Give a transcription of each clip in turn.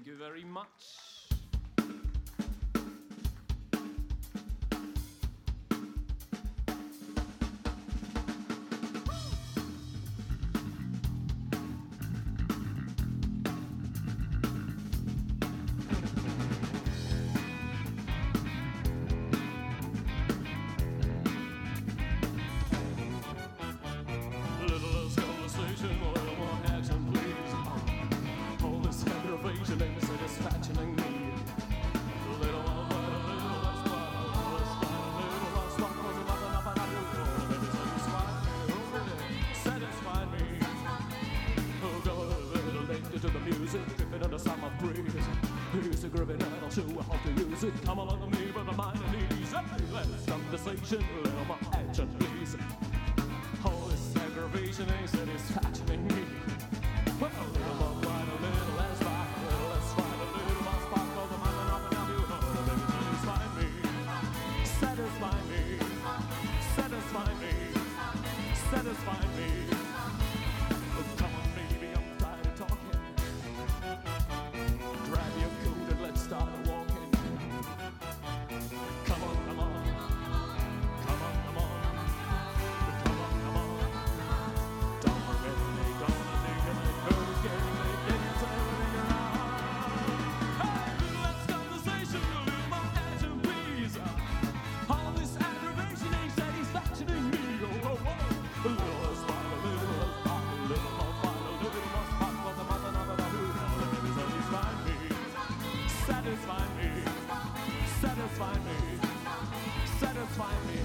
you very much. To the music, dripping under summer breeze. Here's a groovy night, I'll show you how to use it. Come along with me, but I'm mind and ease. Hey, let's conversation, a little more action, please. All this aggravation ain't satisfactioning me. Well, a little more wine, a little less rock, a little less fight, a little more spark, cause I'm up and up and down you. Oh, baby, satisfy me, satisfy me, satisfy me, satisfy me. Oh, come on, baby, I'm tired of talking. Start walking. Come on, come on. Come on, come on. Come on, come on. Don't forget me, gonna think of it. Girls getting late, getting tired around. Hey, let's conversation, a little more action, please. All this aggravation ain't satisfactioning me. Oh, oh, oh. A little less fun, a little less fun, a little more fun, a little more fun for the mother, another who knows. Satisfy me. Satisfy me, satisfy me, satisfy me.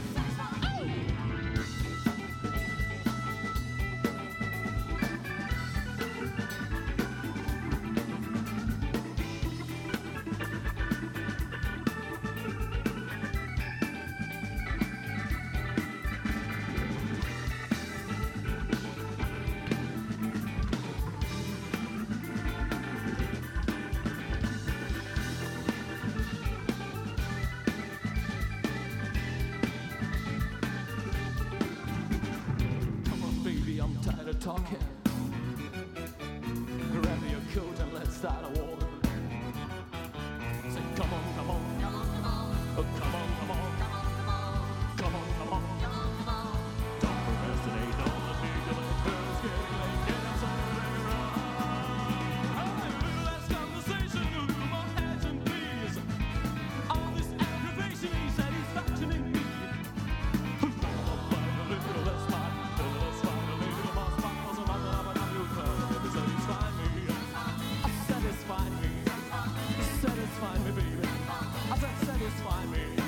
I'm tired of talking. Grab your coat and let's start walking. Say, come on, come on, come on, come on, oh, come on, come on, come on, come on, come on. Don't procrastinate, don't let me do it. Girls getting late, get outside and around. Hey, last conversation, a little more action, please. All this aggravation ain't satisfactioning me. Satisfy me, baby. I said satisfy me.